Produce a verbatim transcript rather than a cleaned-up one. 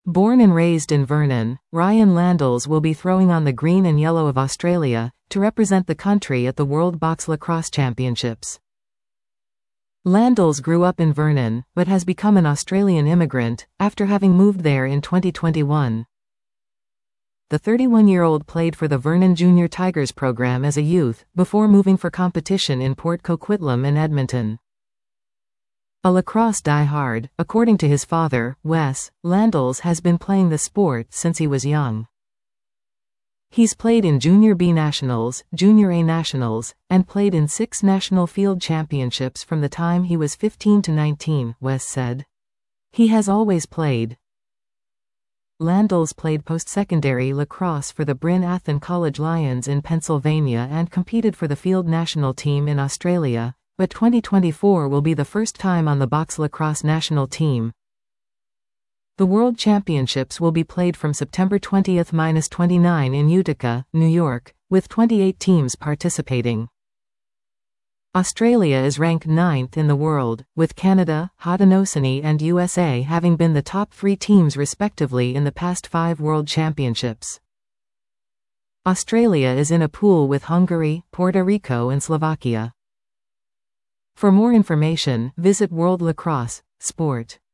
Born and raised in Vernon, Ryan Landles will be throwing on the green and yellow of Australia to represent the country at the World Box Lacrosse Championships. Landles grew up in Vernon, but has become an Australian immigrant after having moved there in twenty twenty-one. The thirty-one-year-old played for the Vernon Junior Tigers program as a youth, before moving for competition in Port Coquitlam and Edmonton. A lacrosse die-hard, according to his father, Wes, Landles has been playing the sport since he was young. He's played in Junior B Nationals, Junior A Nationals, and played in six National Field Championships from the time he was fifteen to nineteen, Wes said. He has always played. Landles played post-secondary lacrosse for the Bryn Athyn College Lions in Pennsylvania and competed for the field national team in Australia, but twenty twenty-four will be the first time on the box lacrosse national team. The World Championships will be played from September twentieth to twenty-ninth in Utica, New York, with twenty-eight teams participating. Australia is ranked ninth in the world, with Canada, Haudenosaunee and U S A having been the top three teams respectively in the past five World Championships. Australia is in a pool with Hungary, Puerto Rico and Slovakia. For more information, visit World Lacrosse Sport.